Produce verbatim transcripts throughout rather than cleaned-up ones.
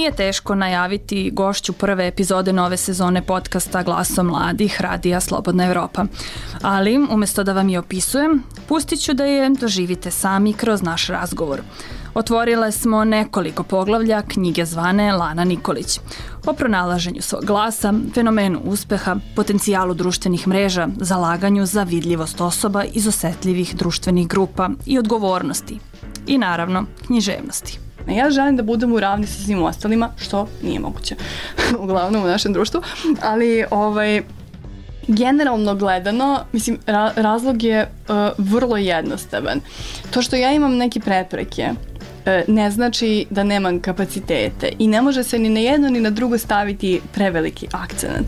Nije teško najaviti gošću prve epizode nove sezone podcasta Glasom mladih Radija Slobodna Evropa. Ali, umjesto da vam je opisujem, pustit ću da je doživite sami kroz naš razgovor. Otvorile smo nekoliko poglavlja knjige zvane Lana Nikolić. O pronalaženju svog glasa, fenomenu uspeha, potencijalu društvenih mreža, zalaganju za vidljivost osoba iz osetljivih društvenih grupa i odgovornosti. I naravno, književnosti. Ja želim da budem u ravni sa svim ostalima, što nije moguće, uglavnom u našem društvu, ali ovaj, generalno gledano, mislim, ra- razlog je uh, vrlo jednostavan. To što ja imam neke prepreke uh, ne znači da nemam kapacitete i ne može se ni na jedno ni na drugo staviti preveliki akcent.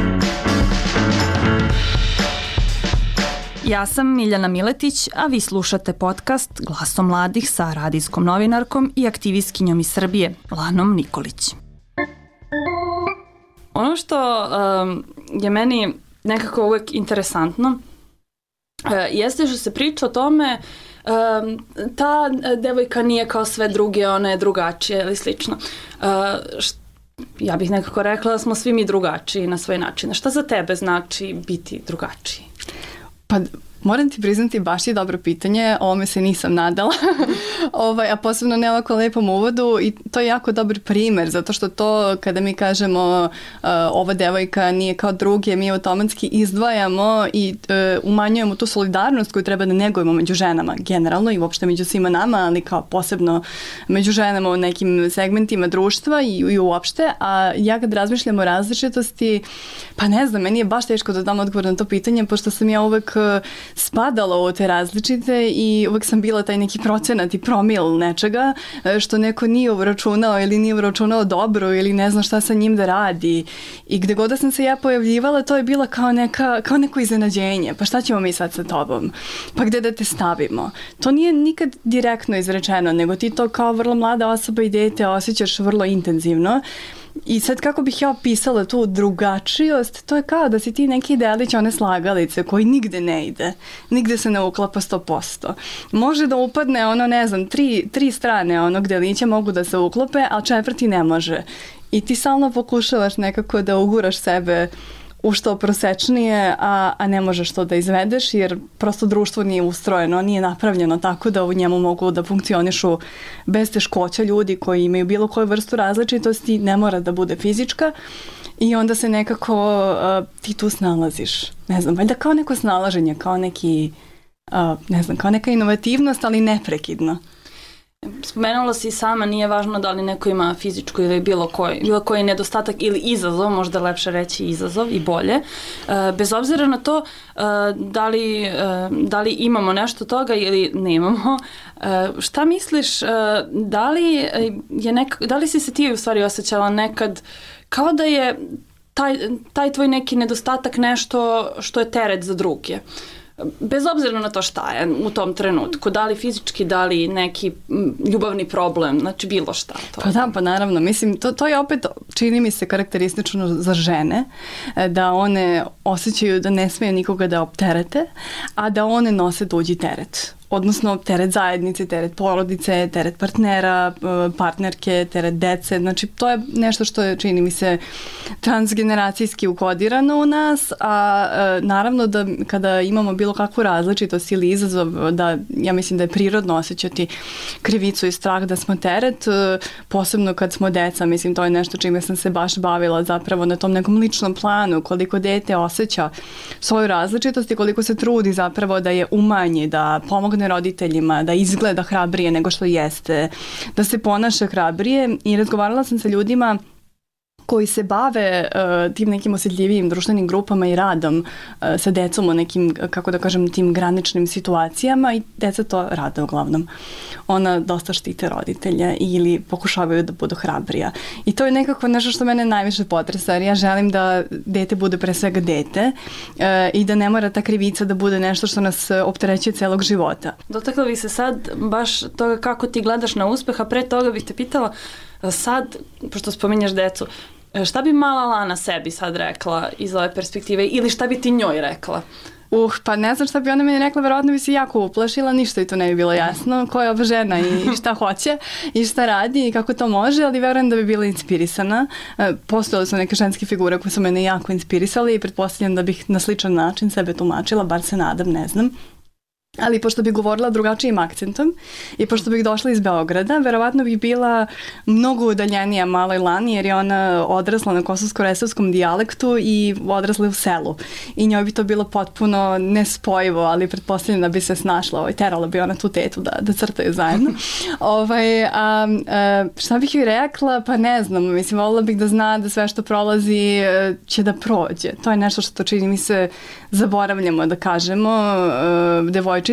Ja sam Miljana Miletić, a vi slušate podcast Glasom mladih sa radijskom novinarkom i aktivistkinjom iz Srbije, Lanom Nikolić. Ono što um, je meni nekako uvek interesantno uh, jeste što se priča o tome um, ta devojka nije kao sve druge, ona je drugačija ili slično. Uh, št, ja bih nekako rekla da smo svi mi drugačiji na svoj način. Šta za tebe znači biti drugačiji? Pa moram ti priznati, baš je dobro pitanje, ovome se nisam nadala, ovaj, a posebno ne ovako lepom uvodu i to je jako dobar primer, zato što to kada mi kažemo uh, ova devojka nije kao druge, mi automatski izdvajamo i uh, umanjujemo tu solidarnost koju treba da negujemo među ženama generalno i uopšte među svima nama, ali kao posebno među ženama u nekim segmentima društva i, i uopšte, a ja kad razmišljam o različitosti, pa ne znam, meni je baš teško da dam odgovor na to pitanje, pošto sam ja uvek uh, spadala u te različite i uvek sam bila taj neki procenat i promil nečega što neko nije uračunao ili nije uračunao dobro ili ne zna šta sa njim da radi. I gde god da sam se ja pojavljivala, to je bila kao, neka, kao neko iznenađenje. Pa šta ćemo mi sad sa tobom? Pa gde da te stavimo? To nije nikad direktno izrečeno, nego ti to kao vrlo mlada osoba i dete osjećaš vrlo intenzivno. I sad kako bih ja opisala tu drugačijost, to je kao da si ti neki delić one slagalice koji nigde ne ide, nigde se ne uklapa sto posto. Može da upadne ono, ne znam, tri, tri strane onog delića mogu da se uklope, a četvrti ne može. I ti stalno pokušavaš nekako da uguraš sebe u što prosečnije, a, a ne možeš to da izvedeš jer prosto društvo nije ustrojeno, nije napravljeno tako da u njemu mogu da funkcionišu bez teškoća ljudi koji imaju bilo koju vrstu različitosti, ne mora da bude fizička i onda se nekako uh, ti tu snalaziš. Ne znam, valjda kao neko snalaženje, kao neki, uh, ne znam, kao neka inovativnost, ali neprekidno. Spomenula si sama, nije važno da li neko ima fizičku ili bilo koji, bilo koji nedostatak ili izazov, možda je lepše reći izazov i bolje. Bez obzira na to da li, da li imamo nešto toga ili nemamo, šta misliš, da li, je nek, da li si se ti u stvari osjećala nekad kao da je taj, taj tvoj neki nedostatak nešto što je teret za druge? Bez obzira na to šta je u tom trenutku, da li fizički, da li neki ljubavni problem, znači bilo šta. To. Pa da, pa naravno, mislim, to, to je opet, čini mi se karakteristično za žene, da one osjećaju da ne smiju nikoga da opterete, a da one nose tuđi teret. Odnosno teret zajednice, teret porodice, teret partnera, partnerke, teret dece. Znači to je nešto što je, čini mi se, transgeneracijski ukodirano u nas, a naravno da kada imamo bilo kakvu različitost ili izazov, da ja mislim da je prirodno osjećati krivicu i strah da smo teret, posebno kad smo deca, mislim to je nešto čime sam se baš bavila zapravo na tom nekom ličnom planu, koliko dete osjeća svoju različitost i koliko se trudi zapravo da je umanji, da pomogne roditeljima, da izgleda hrabrije nego što jeste, da se ponaša hrabrije i razgovarala sam sa ljudima koji se bave uh, tim nekim osjetljivijim društvenim grupama i radom uh, sa decom u nekim, kako da kažem, tim graničnim situacijama i deca to rade uglavnom. Ona dosta štite roditelja ili pokušavaju da budu hrabrija. I to je nekako nešto što mene najviše potresa, jer ja želim da dete bude pre svega dete uh, i da ne mora ta krivica da bude nešto što nas opterećuje celog života. Dotakla bih se sad baš toga kako ti gledaš na uspeh, a pre toga bih te pitala sad, pošto spominješ decu, šta bi mala Lana sebi sad rekla iz ove perspektive ili šta bi ti njoj rekla? Uh, pa ne znam šta bi ona meni rekla, verovatno bi se jako uplašila, ništa i to ne bi bilo jasno, ko je ova žena i šta hoće i šta radi i kako to može, ali verujem da bi bila inspirisana. Postojale su neke ženske figure koje su mene jako inspirisali i pretpostavljam da bih na sličan način sebe tumačila, bar se nadam, ne znam. Ali pošto bih govorila drugačijim akcentom i pošto bih došla iz Beograda, verovatno bih bila mnogo udaljenija maloj Lani jer je ona odrasla na kosovsko-resavskom dijalektu i odrasla u selu. I njoj bi to bilo potpuno nespojivo, ali pretpostavljam da bi se snašla, ovaj, terala bi ona tu tetu da, da crtaju zajedno. ovaj, a, a, šta bih joj rekla? Pa ne znam, mislim, volila bih da zna da sve što prolazi će da prođe. To je nešto što čini mi se zaboravljamo da kažemo devojčicama.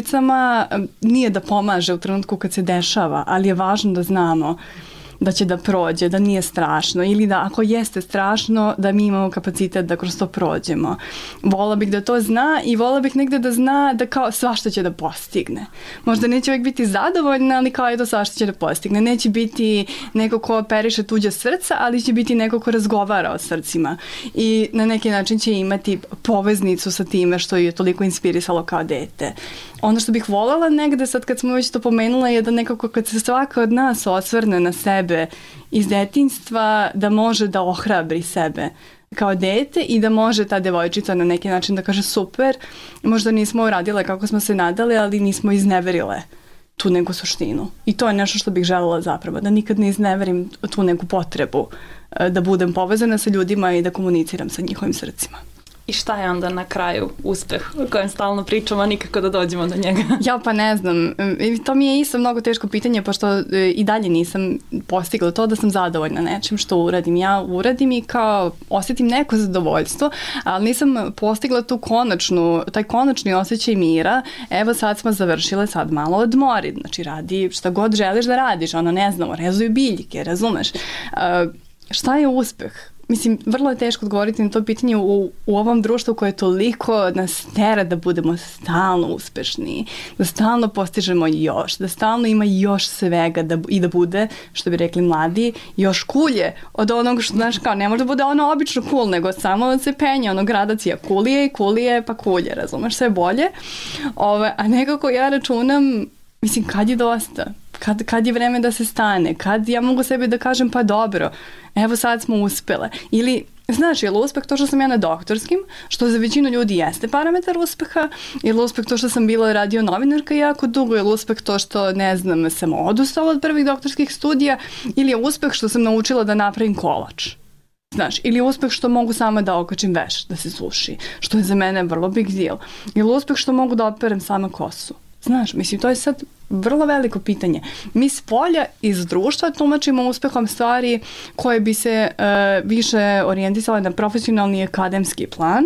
Nije da pomaže u trenutku kad se dešava, ali je važno da znamo da će da prođe, da nije strašno ili da ako jeste strašno da mi imamo kapacitet da kroz to prođemo. Vola bih da to zna i vola bih negde da zna da kao svašta će da postigne. Možda neće uvijek biti zadovoljna, ali kao je to svašta će da postigne. Neće biti neko ko operiše tuđa srca, ali će biti neko ko razgovara o srcima i na neki način će imati poveznicu sa time što je toliko inspirisalo kao dete. Ono što bih voljela negde, sad kad smo već to pomenula, je da nekako kad se svaka od nas osvrne na sebe iz detinjstva, da može da ohrabri sebe kao dete i da može ta devojčica na neki način da kaže super, možda nismo uradile kako smo se nadali, ali nismo izneverile tu neku suštinu. I to je nešto što bih želela zapravo, da nikad ne izneverim tu neku potrebu da budem povezana sa ljudima i da komuniciram sa njihovim srcima. I šta je onda na kraju uspeh o kojem stalno pričamo, a nikako da dođemo do njega? Ja pa ne znam. To mi je isto mnogo teško pitanje, pošto i dalje nisam postigla to da sam zadovoljna nečim što uradim. Ja uradim i kao osjetim neko zadovoljstvo, ali nisam postigla tu konačnu, taj konačni osjećaj mira. Evo sad smo završile, sad malo odmori. Znači radi šta god želiš da radiš. Ono ne znamo, rezuju biljke, razumeš? Uh, šta je uspeh? Mislim, vrlo je teško odgovoriti na to pitanje u, u ovom društvu koje toliko nas tera da budemo stalno uspešni, da stalno postižemo još, da stalno ima još svega da, i da bude, što bi rekli mladi, još kulje od onog što, znaš, kao, ne može da bude ono obično cool, nego samo od se penja, ono gradacija kulije i kulije pa kulje, razumeš, sve bolje. Ove, a nekako ja računam, mislim, kad je dosta? Kad, kad je vreme da se stane? Kad ja mogu sebi da kažem pa dobro, evo sad smo uspele. Ili, znaš, je li uspeh to što sam ja na doktorskim, što za većinu ljudi jeste parametar uspeha, ili uspeh to što sam bila radio novinarka jako dugo, ili uspeh to što, ne znam, sam odustala od prvih doktorskih studija, ili je uspeh što sam naučila da napravim kolač. Znaš, ili uspeh što mogu sama da okačim veš, da se suši, što je za mene vrlo big deal. Ili uspeh što mogu da operem sama kosu. Znaš, mislim, to je sad vrlo veliko pitanje. Mi s polja iz društva tumačimo uspehom stvari koje bi se uh, više orijentisale na profesionalni i akademski plan.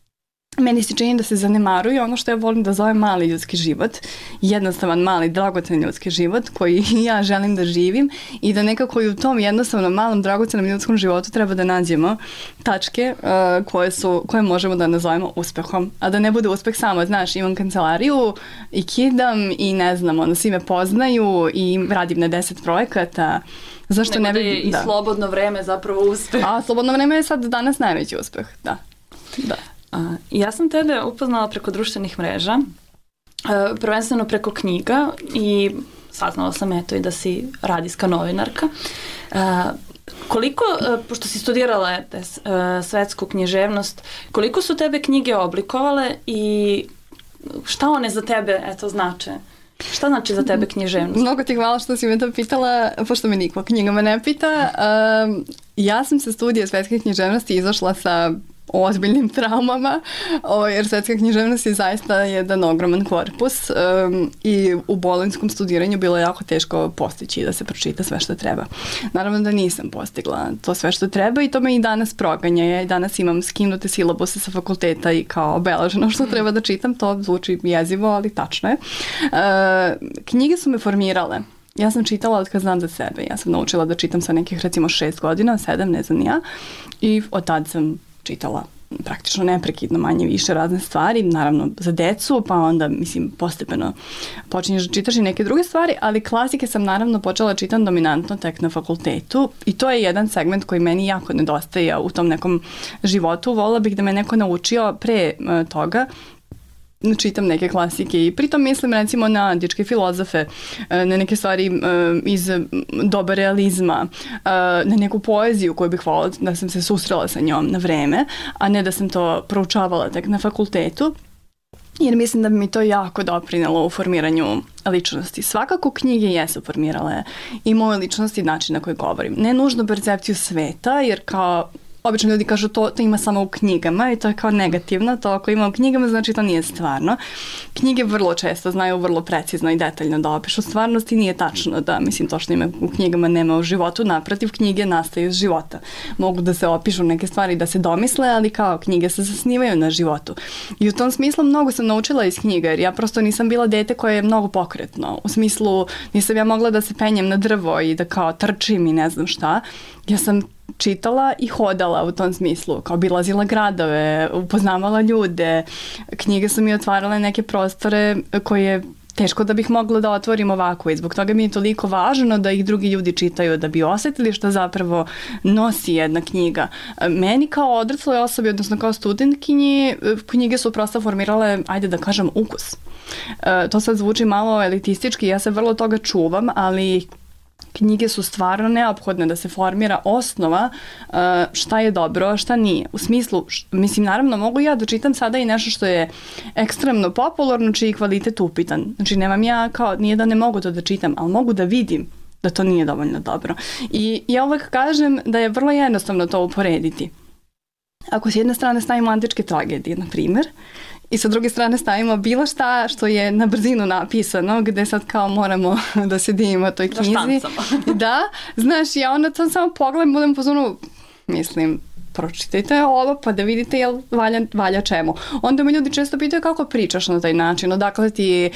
Meni se čini da se zanemaruje ono što ja volim da zovem mali ljudski život, jednostavan, mali, dragocen ljudski život koji ja želim da živim i da nekako i u tom jednostavnom, malom, dragocenom ljudskom životu treba da nađemo tačke uh, koje, su, koje možemo da nazovemo uspehom. A da ne bude uspeh samo, znaš, imam kancelariju i kidam i ne znam, ono, svi me poznaju i radim na deset projekata. Zašto Nego ne bi... da je i da. slobodno vreme zapravo uspeh. A slobodno vreme je sad danas najveći uspeh, da. Da. A, ja sam tebe upoznala preko društvenih mreža, uh, prvenstveno preko knjiga i saznala sam eto i da si radijska novinarka. Uh, koliko, uh, pošto si studirala te, uh, svetsku književnost, koliko su tebe knjige oblikovale i šta one za tebe eto znače? Šta znači za tebe književnost? Mnogo ti hvala što si me to pitala, pošto me niko knjigama ne pita. Um, ja sam sa studija svetske književnosti izašla sa ozbiljnim traumama, o, jer svetska književnost je zaista jedan ogroman korpus um, i u bolonjskom studiranju bilo je jako teško postići da se pročita sve što treba. Naravno da nisam postigla to sve što treba i to me i danas proganja. Ja i danas imam skinute silabuse sa fakulteta i kao obeleženo što treba da čitam, to zvuči jezivo, ali tačno je. Uh, knjige su me formirale. Ja sam čitala od kad znam za sebe. Ja sam naučila da čitam sa nekih recimo šest godina, sedam, ne znam ja, i od tad sam čitala praktično neprekidno manje više razne stvari, naravno za decu, pa onda, mislim, postepeno počinješ da čitaš i neke druge stvari, ali klasike sam naravno počela čitam dominantno tek na fakultetu i to je jedan segment koji meni jako nedostaje u tom nekom životu. Volila bih da me neko naučio pre uh, toga čitam neke klasike i pritom mislim recimo na antičke filozofe, na neke stvari iz doba realizma, na neku poeziju koju bih voljela da sam se susrela sa njom na vreme, a ne da sam to proučavala tek na fakultetu. Jer mislim da bi mi to jako doprinelo u formiranju ličnosti. Svakako knjige jesu formirale i moju ličnost i način na koji govorim. Ne nužno percepciju sveta, jer kao obično ljudi kažu to, to ima samo u knjigama i to je kao negativno, to ako ima u knjigama znači to nije stvarno. Knjige vrlo često znaju vrlo precizno i detaljno da opišu stvarnost i nije tačno da, mislim, to što ima u knjigama nema u životu, naprotiv, knjige nastaju iz života. Mogu da se opišu neke stvari da se domisle, ali kao knjige se zasnivaju na životu. I u tom smislu mnogo sam naučila iz knjiga, jer ja prosto nisam bila dete koje je mnogo pokretno. U smislu nisam ja mogla da se penjem na drvo i da kao trčim i ne znam šta. Ja sam čitala i hodala u tom smislu, kao obilazila gradove, upoznavala ljude, knjige su mi otvarale neke prostore koje teško da bih mogla da otvorim ovako i zbog toga mi je toliko važno da ih drugi ljudi čitaju, da bi osetili što zapravo nosi jedna knjiga. Meni kao odrasloj osobi, odnosno kao studentkinji, knjige su prosto formirale, ajde da kažem, ukus. To sad zvuči malo elitistički, ja se vrlo toga čuvam, ali knjige su stvarno neophodne da se formira osnova uh, šta je dobro, a šta nije. U smislu, š, mislim, naravno, mogu ja da čitam sada i nešto što je ekstremno popularno, čiji kvalitet upitan. Znači, nemam ja kao, nije da ne mogu to da čitam, ali mogu da vidim da to nije dovoljno dobro. I ja uvek kažem da je vrlo jednostavno to uporediti. Ako s jedne strane stavimo antičke tragedije, na primjer, i sa druge strane stavimo bilo šta što je na brzinu napisano, gde sad kao moramo da se divimo toj knjizi. Da, znaš, ja onda to samo pogledam, budem pozorno, mislim, pročitajte ovo pa da vidite jel valja, valja čemu. Onda me ljudi često pitaju kako pričaš na taj način, odakle ti e,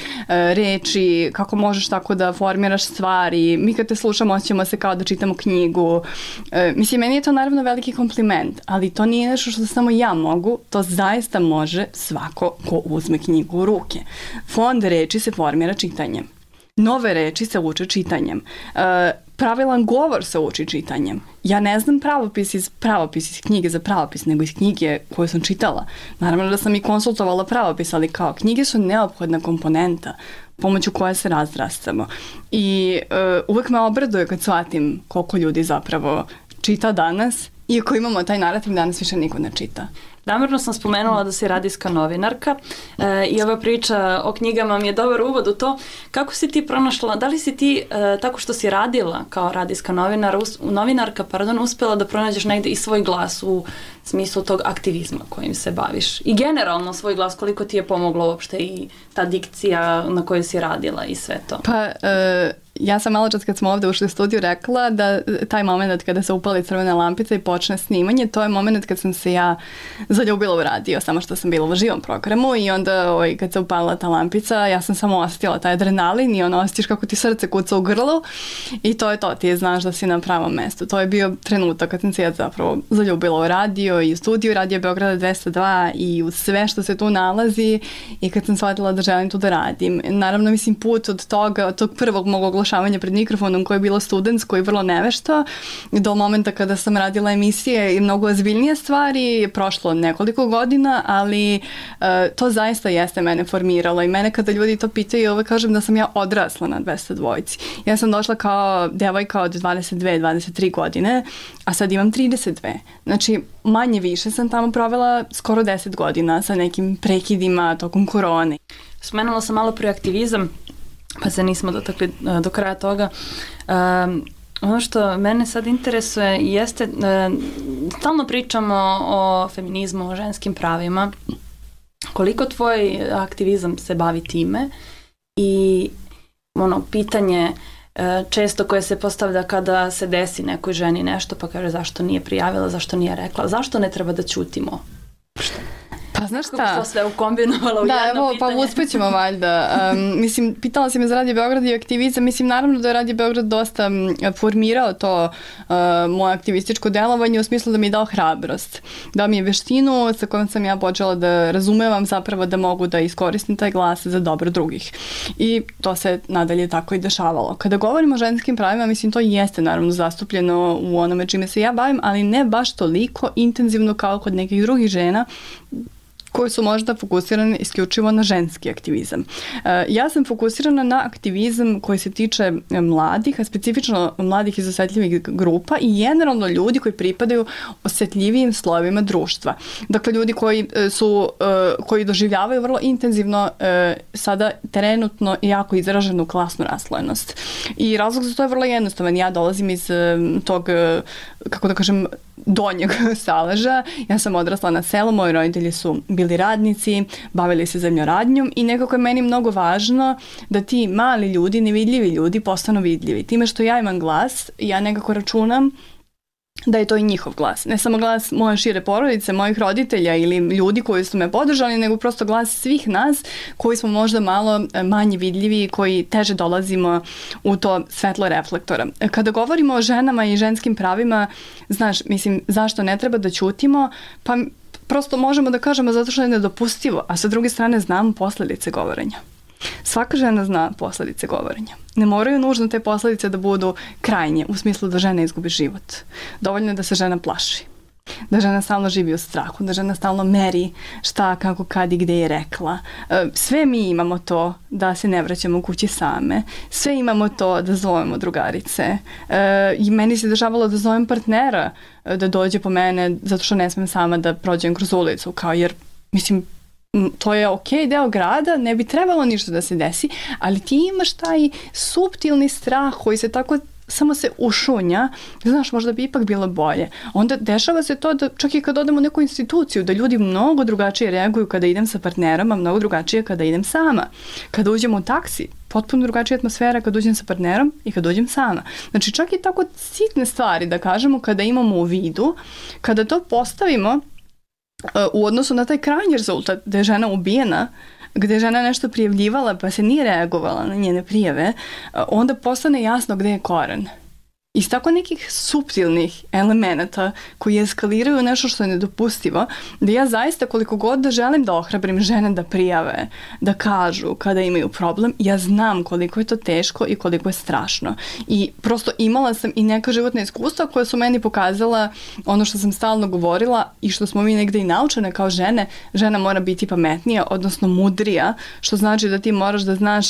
reči, kako možeš tako da formiraš stvari. Mi kad te slušamo osjećamo se kao da čitamo knjigu. E, mislim, meni je to naravno veliki kompliment, ali to nije nešto što samo ja mogu, to zaista može svako ko uzme knjigu u ruke. Fond reči se formira čitanjem. Nove reči se uče čitanjem. E, pravilan govor se uči čitanjem. Ja ne znam pravopis iz, pravopis iz knjige za pravopis, nego iz knjige koju sam čitala. Naravno da sam i konsultovala pravopis, ali kao knjige su neophodna komponenta pomoću koje se razrastamo. I e, uvek me obraduje kad shvatim koliko ljudi zapravo čita danas, iako imamo taj narativ danas više niko ne čita. Namerno sam spomenula da si radijska novinarka e, i ova priča o knjigama mi je dobar uvod u to. Kako si ti pronašla, da li si ti e, tako što si radila kao radijska novinar, us, novinarka pardon, uspela da pronađeš negde i svoj glas u smislu tog aktivizma kojim se baviš? I generalno svoj glas, koliko ti je pomoglo uopšte i ta dikcija na kojoj si radila i sve to? Pa... E... Ja sam malo čas kad smo ovde ušli u studiju rekla da taj moment kada se upali crvena lampica i počne snimanje, to je moment kad sam se ja zaljubila u radio, samo što sam bila u živom programu i onda ovaj, kad se upalila ta lampica, ja sam samo osjetila taj adrenalin i ono osjetiš kako ti srce kuca u grlu i to je to, ti znaš da si na pravom mestu. To je bio trenutak kad sam se ja zapravo zaljubila u radio i u studiju Radio Beograda dvesta dva i u sve što se tu nalazi i kad sam shvatila da želim tu da radim. Naravno, mislim, put od toga, od tog prvog mog oglašavanja pred mikrofonom koje je bilo studentsko i vrlo nevešto do momenta kada sam radila emisije i mnogo ozbiljnije stvari je prošlo nekoliko godina, ali uh, to zaista jeste mene formiralo i mene kada ljudi to pitaju uvek kažem da sam ja odrasla na dvesta dvojici. Ja sam došla kao devojka od dvadeset dve dvadeset tri godine, a sad imam trideset dve. Znači manje više sam tamo provela skoro deset godina sa nekim prekidima tokom korone. Spomenula sam malo pre aktivizam, pa se nismo dotakli do kraja toga. Um, ono što mene sad interesuje jeste, uh, stalno pričamo o feminizmu, o ženskim pravima. Koliko tvoj aktivizam se bavi time i ono pitanje uh, često koje se postavlja kada se desi nekoj ženi nešto pa kaže zašto nije prijavila, zašto nije rekla, zašto ne treba da ćutimo? Što? Pa znaš šta? Kako se sve ukombinovalo u da, jedno evo, pitanje? Pa uspećemo valjda. Um, mislim, pitala si me za Radio Beograd i aktivizam. Mislim, naravno da je Radio Beograd dosta um, formirao to uh, moje aktivističko delovanje u smislu da mi je dao hrabrost. Dao mi je veštinu sa kojom sam ja počela da razumevam zapravo da mogu da iskoristim taj glas za dobro drugih. I to se nadalje tako i dešavalo. Kada govorimo o ženskim pravima, mislim, to jeste naravno zastupljeno u onome čime se ja bavim, ali ne baš toliko intenzivno kao kod nekih drugih žena koji su možda fokusirani isključivo na ženski aktivizam. Ja sam fokusirana na aktivizam koji se tiče mladih, a specifično mladih iz osetljivih grupa i generalno ljudi koji pripadaju osetljivijim slojevima društva. Dakle, ljudi koji su, koji doživljavaju vrlo intenzivno sada trenutno jako izraženu klasnu raslojenost. I razlog za to je vrlo jednostavan. Ja dolazim iz tog, kako da kažem, donjeg Saleža. Ja sam odrasla na selu, moji roditelji su bili radnici, bavili se zemljoradnjom i nekako je meni mnogo važno da ti mali ljudi, nevidljivi ljudi postanu vidljivi. Time što ja imam glas, ja nekako računam da je to i njihov glas. Ne samo glas moje šire porodice, mojih roditelja ili ljudi koji su me podržali, nego prosto glas svih nas koji smo možda malo manje vidljivi i koji teže dolazimo u to svetlo reflektora. Kada govorimo o ženama i ženskim pravima, znaš, mislim, zašto ne treba da ćutimo? Pa prosto možemo da kažemo zato što je nedopustivo, a sa druge strane znamo posledice govorenja. Svaka žena zna posledice govorenja. Ne moraju nužno te posledice da budu krajnje, u smislu da žena izgubi život. Dovoljno je da se žena plaši. Da žena stalno živi u strahu, da žena stalno meri šta, kako, kad i gde je rekla. Sve mi imamo to da se ne vraćamo kući same. Sve imamo to da zovemo drugarice. I meni se dešavalo da zovem partnera da dođe po mene zato što ne smem sama da prođem kroz ulicu. Kao jer, mislim, to je ok deo grada, ne bi trebalo ništa da se desi, ali ti imaš taj suptilni strah koji se tako samo se ušunja, znaš, možda bi ipak bilo bolje. Onda dešava se to da čak i kad odem u neku instituciju, da ljudi mnogo drugačije reaguju kada idem sa partnerom, a mnogo drugačije kada idem sama. Kada uđem u taksi, potpuno drugačija atmosfera kad uđem sa partnerom i kad uđem sama. Znači čak i tako sitne stvari, da kažemo, kada imamo u vidu, kada to postavimo u odnosu na taj krajnji rezultat da je žena ubijena, gde je žena nešto prijavljivala pa se nije reagovala na njene prijave, onda postane jasno gde je koren. Iz tako nekih suptilnih elemenata koji eskaliraju nešto što je nedopustivo, da ja zaista koliko god da želim da ohrabrim žene da prijave, da kažu kada imaju problem, ja znam koliko je to teško i koliko je strašno. I prosto imala sam i neka životna iskustva koja su meni pokazala ono što sam stalno govorila i što smo mi negde i naučene kao žene, žena mora biti pametnija, odnosno mudrija, što znači da ti moraš da znaš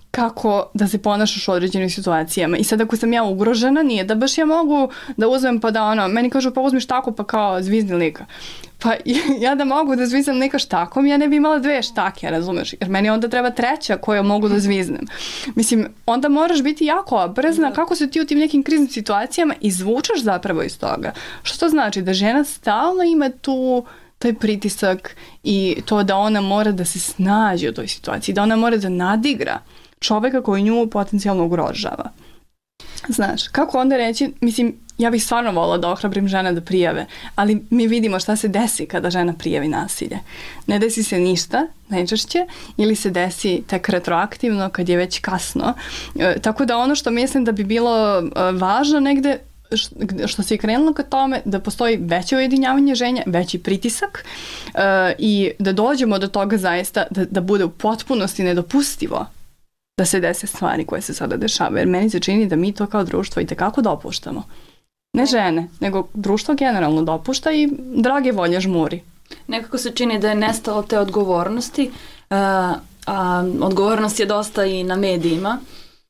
kako da se ponašaš u određenim situacijama. I sad ako sam ja ugrožena, nije da baš ja mogu da uzmem pa da ono, meni kažu pa uzmi štaku pa kao zvizni lika. Pa ja da mogu da zviznem neka štakom, ja ne bi imala dve štake, razumeš? Jer meni onda treba treća koju mogu da zviznem. Mislim, onda moraš biti jako oprezna kako se ti u tim nekim kriznim situacijama izvučeš zapravo iz toga. Što to znači? Da žena stalno ima tu taj pritisak i to da ona mora da se snađe u toj situaciji, da ona mora da nadigra čoveka koji nju potencijalno ugrožava. Znaš, kako onda reći, mislim, ja bih stvarno volila da ohrabrim žene da prijave, ali mi vidimo šta se desi kada žena prijavi nasilje. Ne desi se ništa, najčešće, ili se desi tek retroaktivno kad je već kasno. E, tako da ono što mislim da bi bilo e, važno negde, što se je krenulo ka tome, da postoji veće ujedinjavanje žena, veći pritisak uh, i da dođemo do toga zaista da, da bude u potpunosti nedopustivo da se dese stvari koje se sada dešavaju. Jer meni se čini da mi to kao društvo i tekako dopuštamo. Ne žene, nego društvo generalno dopušta i drage volje žmuri. Nekako se čini da je nestalo te odgovornosti, uh, a odgovornost je dosta i na medijima.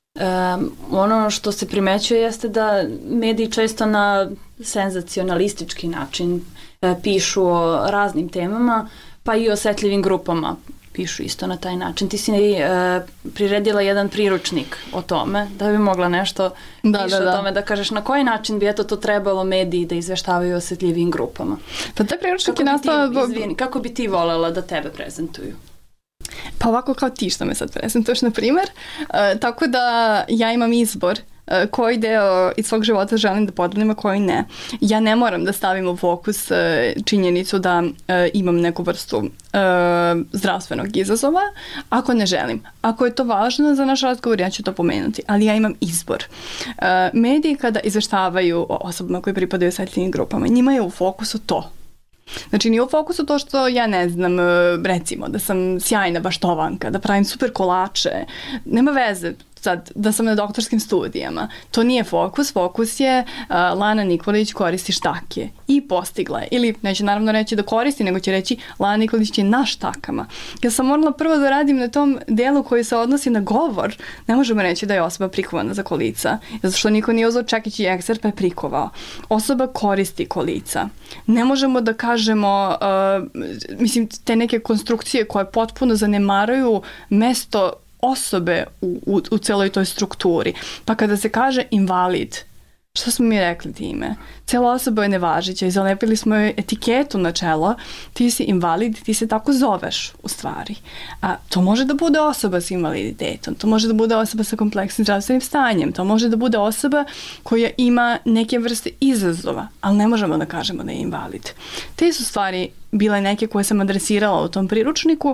Um, ono što se primećuje jeste da mediji često na senzacionalistički način uh, pišu o raznim temama, pa i o osetljivim grupama pišu isto na taj način. Ti si uh, priredila jedan priručnik o tome, da bi mogla nešto da, više da, da. o tome da kažeš na koji način bi eto to trebalo mediji da izveštavaju o osetljivim grupama. Pa taj priručnik kako je nastao... Bi ti, izvini, kako bi ti voljela da tebe prezentuju? Pa ovako kao ti što me sad prezentuješ, na primjer. E, tako da ja imam izbor e, koji deo iz svog života želim da podelim, a koji ne. Ja ne moram da stavim u fokus e, činjenicu da e, imam neku vrstu e, zdravstvenog izazova, ako ne želim. Ako je to važno za naš razgovor, ja ću to pomenuti, ali ja imam izbor. E, mediji kada izveštavaju o osobama koje pripadaju osetljivim grupama, njima je u fokusu to. Znači nije u fokusu to što ja ne znam, recimo da sam sjajna baštovanka, da pravim super kolače, nema veze, sad da sam na doktorskim studijama. To nije fokus, fokus je uh, Lana Nikolić koristi štake i postigla je. Ili neće naravno reći da koristi, nego će reći Lana Nikolić je na štakama. Ja sam morala prvo da radim na tom delu koji se odnosi na govor. Ne možemo reći da je osoba prikovana za kolica, zato što niko nije uzeo čekić i ekser pa je prikovao. Osoba koristi kolica. Ne možemo da kažemo, uh, mislim, te neke konstrukcije koje potpuno zanemaraju mesto osobe u, u, u celoj toj strukturi. Pa kada se kaže invalid, šta smo mi rekli time? Cela osoba je nevažeća i zalepili smo joj etiketu na čelo, ti si invalid, ti se tako zoveš u stvari. A to može da bude osoba sa invaliditetom, to može da bude osoba sa kompleksnim zdravstvenim stanjem, to može da bude osoba koja ima neke vrste izazova, ali ne možemo da kažemo da je invalid. Te su stvari bile neke koje sam adresirala u tom priručniku.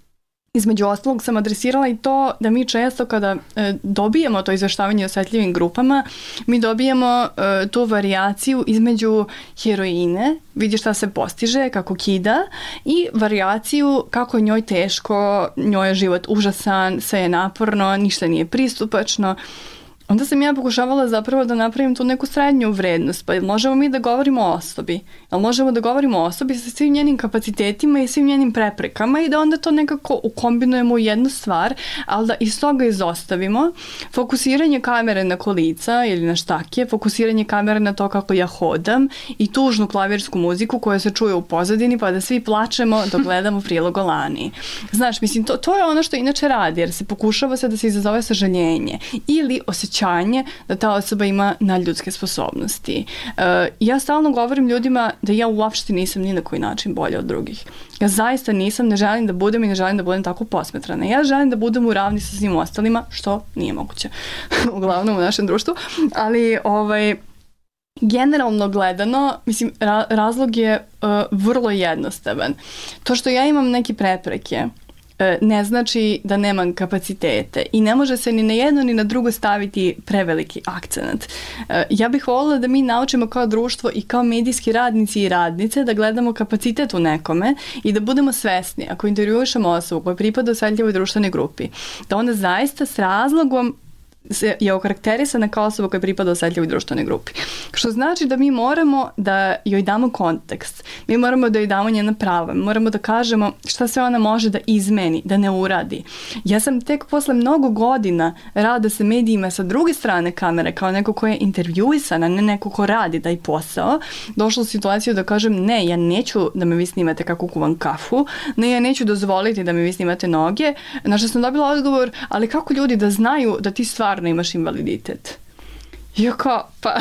Između ostalog sam adresirala i to da mi često kada e, dobijemo to izveštavanje o osetljivim grupama, mi dobijemo e, tu varijaciju između heroine, vidi šta se postiže, kako kida, i varijaciju kako je njoj teško, njoj je život užasan, sve je naporno, ništa nije pristupačno. Onda sam ja pokušavala zapravo da napravim tu neku srednju vrednost, pa možemo mi da govorimo o osobi, ali možemo da govorimo o osobi sa svim njenim kapacitetima i svim njenim preprekama i da onda to nekako ukombinujemo u jednu stvar, ali da iz toga izostavimo fokusiranje kamere na kolica ili na štake, fokusiranje kamere na to kako ja hodam i tužnu klavirsku muziku koja se čuje u pozadini pa da svi plačemo dok gledamo prilog o Lani. Znaš, mislim, to, to je ono što inače radi, jer se pokušava se da se izazove sažaljenje ili osjećanje da ta osoba ima nadljudske sposobnosti. Uh, ja stalno govorim ljudima da ja uopšte nisam ni na koji način bolja od drugih. Ja zaista nisam, ne želim da budem i ne želim da budem tako posmetrana. Ja želim da budem u ravni sa svim ostalima, što nije moguće. Uglavnom u našem društvu. Ali ovaj, generalno gledano, mislim, ra- razlog je uh, vrlo jednostavan. To što ja imam neke prepreke ne znači da nemam kapacitete i ne može se ni na jedno ni na drugo staviti preveliki akcenat. Ja bih voljela da mi naučimo kao društvo i kao medijski radnici i radnice da gledamo kapacitet u nekome i da budemo svesni ako intervjuišemo osobu koja pripada osetljivoj društvenoj grupi, da ona zaista s razlogom je okarakterisana kao osoba koja pripada osetljivoj društvenoj grupi. Što znači da mi moramo da joj damo kontekst, mi moramo da joj damo njena prava, mi moramo da kažemo šta sve ona može da izmeni, da ne uradi. Ja sam tek posle mnogo godina rada sa medijima sa druge strane kamere, kao neko ko je intervjuisana, ne neko ko radi taj posao, došla u situaciju da kažem ne, ja neću da me vi snimate kako kuvam kafu, ne, ja neću dozvoliti da me vi snimate noge, na što sam dobila odgovor, ali kako ljudi da znaju da ti stvarno imaš invaliditet? Ja kao, pa,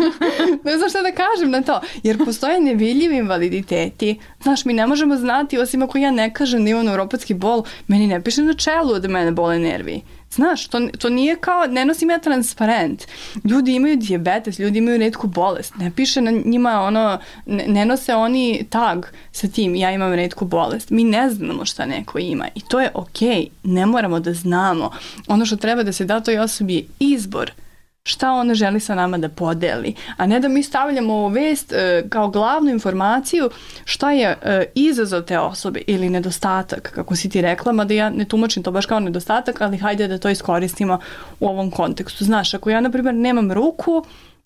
ne znam šta da kažem na to, jer postoje nevidljivi invaliditeti. Znaš, mi ne možemo znati, osim ako ja ne kažem da imam neuropatski bol, meni ne piše na čelu da mene bole nervi. Znaš, to, to nije kao, ne nosim ja transparent. Ljudi imaju dijabetes, ljudi imaju retku bolest. Ne piše na njima ono, ne, ne nose oni tag sa tim, ja imam retku bolest. Mi ne znamo šta neko ima i to je okej, ne moramo da znamo. Ono što treba da se da toj osobi je izbor šta ona želi sa nama da podeli, a ne da mi stavljamo ovu vest e, kao glavnu informaciju šta je e, izazov te osobe ili nedostatak, kako si ti rekla, mada ja ne tumačim to baš kao nedostatak, ali hajde da to iskoristimo u ovom kontekstu. Znaš, ako ja, na primjer, nemam ruku,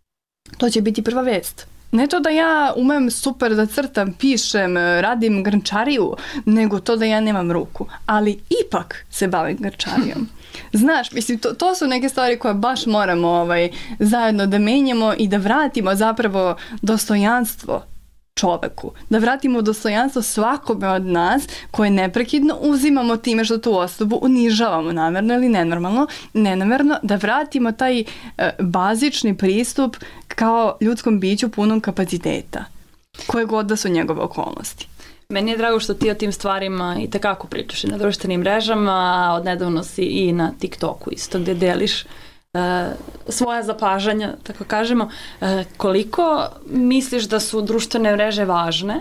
to će biti prva vest. Ne to da ja umem super da crtam, pišem, radim grnčariju, nego to da ja nemam ruku, ali ipak se bavim grnčarijom. Znaš, mislim, to, to su neke stvari koje baš moramo ovaj, zajedno da menjamo i da vratimo zapravo dostojanstvo čoveku. Da vratimo dostojanstvo svakome od nas koje neprekidno uzimamo time što tu osobu unižavamo namerno ili nenormalno, nenamerno, da vratimo taj e, bazični pristup kao ljudskom biću punom kapaciteta, koje god da su njegove okolnosti. Meni je drago što ti o tim stvarima i tekako pričaš i na društvenim mrežama, a odnedavno si i na TikToku isto gde deliš uh, svoja zapažanja, tako kažemo. Uh, koliko misliš da su društvene mreže važne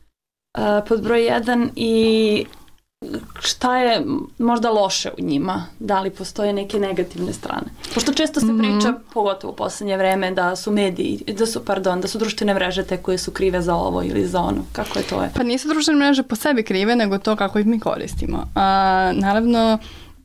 uh, pod broj jedan i šta je možda loše u njima? Da li postoje neke negativne strane? Pošto često se priča, mm-hmm. pogotovo u poslednje vreme, da su mediji, da su, pardon, da su društvene mreže te koje su krive za ovo ili za ono. Kako je to? Je? Pa nisu društvene mreže po sebi krive, nego to kako ih mi koristimo. A, naravno,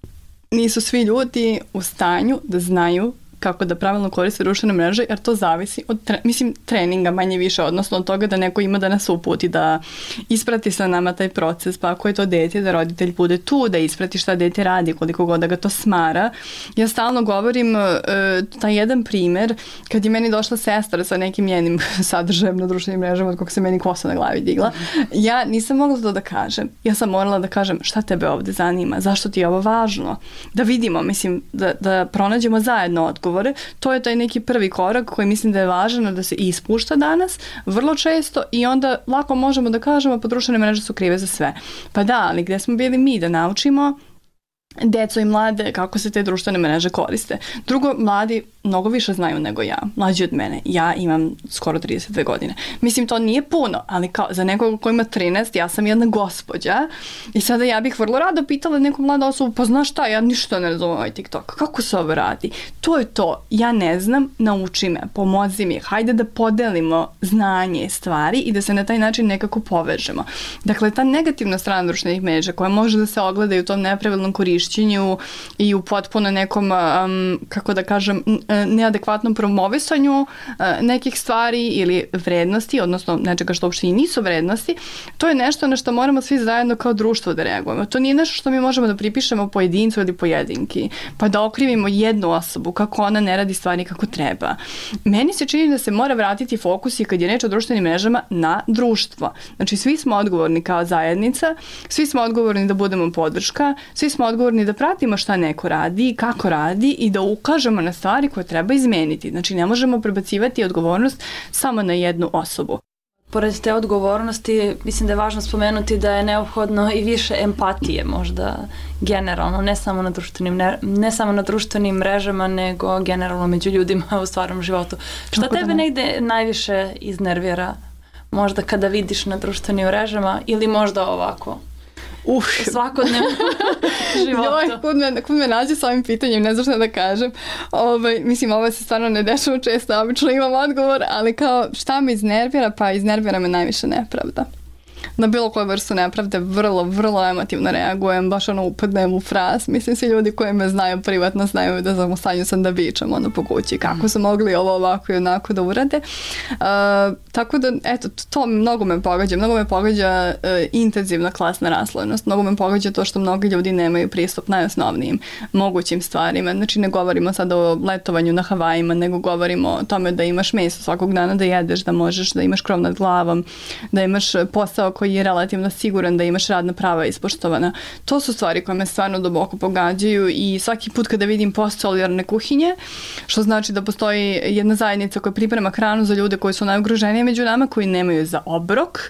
nisu svi ljudi u stanju da znaju kako da pravilno koriste društvene mreže, jer to zavisi od, tre, mislim, treninga manje više, odnosno od toga da neko ima da nas uputi, da isprati sa nama taj proces, pa ako je to dete, da roditelj bude tu, da isprati šta dete radi, koliko god da ga to smara. Ja stalno govorim uh, taj jedan primer, kad je meni došla sestra sa nekim njenim sadržajem na društvenim mrežama, od kog se meni kosa na glavi digla, ja nisam mogla to da kažem. Ja sam morala da kažem šta tebe ovde zanima, zašto ti je ovo važno, da vidimo, mislim, da, da pronađemo zajedno odgovor. To je taj neki prvi korak koji mislim da je važan da se ispušta danas vrlo često i onda lako možemo da kažemo pa društvene mreže su krive za sve. Pa da, ali gde smo bili mi da naučimo deco i mlade kako se te društvene mreže koriste. Drugo, mladi mnogo više znaju nego ja, mlađi od mene. Ja imam skoro trideset dve godine. Mislim, to nije puno, ali kao za nekog ko ima trinaest, ja sam jedna gospođa i sada ja bih vrlo rado pitala neku mladu osobu, pa znaš šta, ja ništa ne razumem ovaj TikTok. Kako se ovo radi? To je to. Ja ne znam, nauči me, pomozi mi. Hajde da podelimo znanje, stvari i da se na taj način nekako povežemo. Dakle, ta negativna strana društvenih mreža koja može da se ogleda i u tom nepravilnom korišćenju i u potpuno nekom, um, kako da kažem, neadekvatnom promovisanju nekih stvari ili vrednosti, odnosno nečega što uopšte i nisu vrednosti, to je nešto na što moramo svi zajedno kao društvo da reagujemo. To nije nešto što mi možemo da pripišemo pojedincu ili pojedinki, pa da okrivimo jednu osobu kako ona ne radi stvari kako treba. Meni se čini da se mora vratiti fokus i kad je reč o društvenim mrežama na društvo. Znači svi smo odgovorni kao zajednica, svi smo odgovorni da budemo podrška, svi smo odgovorni da pratimo šta neko radi, kako radi i da ukažemo na stvari koje treba izmeniti. Znači, ne možemo prebacivati odgovornost samo na jednu osobu. Pored te odgovornosti, mislim da je važno spomenuti da je neophodno i više empatije možda generalno, ne samo na društvenim, ne, ne samo na društvenim mrežama, nego generalno među ljudima u stvarnom životu. Šta Tako tebe da negde najviše iznervira? Možda kada vidiš na društvenim mrežama ili možda ovako? Uh. U svakodnevnom životu. Joj, kud me, kud me nađe s ovim pitanjem, ne znam šta da kažem. Ovaj, mislim, ovo se stvarno ne dešava često, obično imam odgovor, ali kao šta me iznervira, pa iznervira me najviše nepravda. Na bilo koju vrstu nepravde vrlo, vrlo emotivno reagujem, baš ono upadnem u fras. Mislim, svi ljudi koji me znaju privatno znaju da sam u stanju sam da vičem ono po kući kako su mogli ovo ovako i onako da urade. Uh, tako da, eto, to mnogo me pogađa. Mnogo me pogađa uh, intenzivna klasna raslojenost. Mnogo me pogađa to što mnogi ljudi nemaju pristup najosnovnijim mogućim stvarima. Znači, ne govorimo sad o letovanju na Havajima, nego govorimo o tome da imaš meso svakog dana da jedeš, da možeš, da imaš krov nad glavom, da imaš posao koji je relativno siguran, da imaš radna prava ispoštovana. To su stvari koje me stvarno duboko pogađaju i svaki put kada vidim postsolidarne kuhinje, što znači da postoji jedna zajednica koja priprema hranu za ljude koji su najugroženiji među nama, koji nemaju za obrok,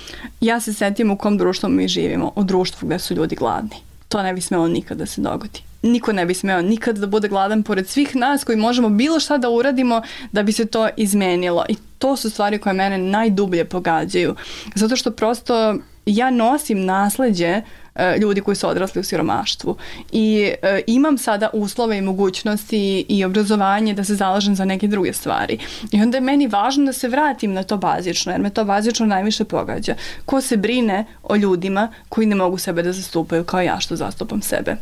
ja se setim u kom društvu mi živimo, u društvu gde su ljudi gladni. To ne bi smelo nikad da se dogodi. Niko ne bi smeo nikad da bude gladan pored svih nas koji možemo bilo šta da uradimo da bi se to izmenilo. I to su stvari koje mene najdublje pogađaju. Zato što prosto ja nosim nasleđe e, ljudi koji su odrasli u siromaštvu. I e, imam sada uslove i mogućnosti i obrazovanje da se zalažem za neke druge stvari. I onda je meni važno da se vratim na to bazično, jer me to bazično najviše pogađa. Ko se brine o ljudima koji ne mogu sebe da zastupaju kao ja što zastupam sebe.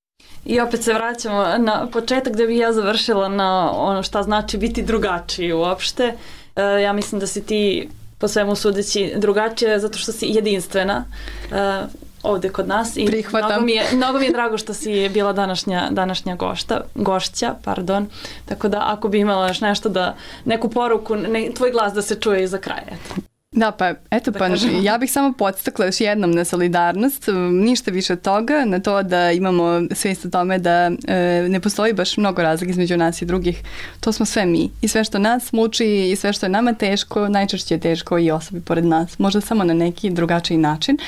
I opet se vraćamo na početak gde bih ja završila na ono šta znači biti drugačiji uopšte. E, ja mislim da si ti po svemu sudeći drugačija zato što si jedinstvena e, ovde kod nas. I Prihvatam. Mnogo mi je, mnogo mi je drago što si bila današnja, današnja gošta, gošća, pardon. Tako da ako bi imala još nešto da, neku poruku, ne, tvoj glas da se čuje i za kraj. Eto. Da, pa eto, pa ja bih samo podstakla još jednom na solidarnost, ništa više od toga, na to da imamo svijest o tome da e, ne postoji baš mnogo razlika između nas i drugih. To smo sve mi. I sve što nas muči i sve što je nama teško, najčešće je teško i osobi pored nas. Možda samo na neki drugačiji način.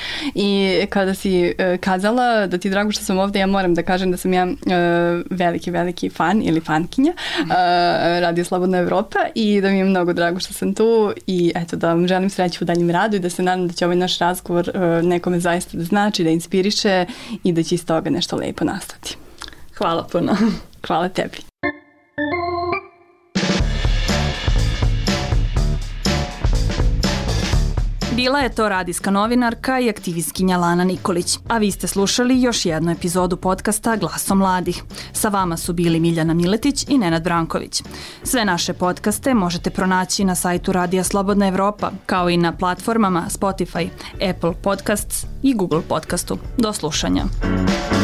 I kada si e, kazala da ti je drago što sam ovdje, ja moram da kažem da sam ja e, veliki, veliki fan ili fankinja e, Radio Slobodna Evropa i da mi je mnogo drago što sam tu i eto da vam želim sreću u daljem radu i da se nadam da će ovaj naš razgovor uh, nekome zaista da znači, da inspiriše i da će iz toga nešto lepo nastati. Hvala puno. Hvala tebi. Bila je to radijska novinarka i aktivistkinja Lana Nikolić, a vi ste slušali još jednu epizodu podcasta Glaso mladih. Sa vama su bili Miljana Miletić i Nenad Branković. Sve naše podcaste možete pronaći na sajtu Radija Slobodna Evropa, kao i na platformama Spotify, Apple Podcasts i Google Podcastu. Do slušanja.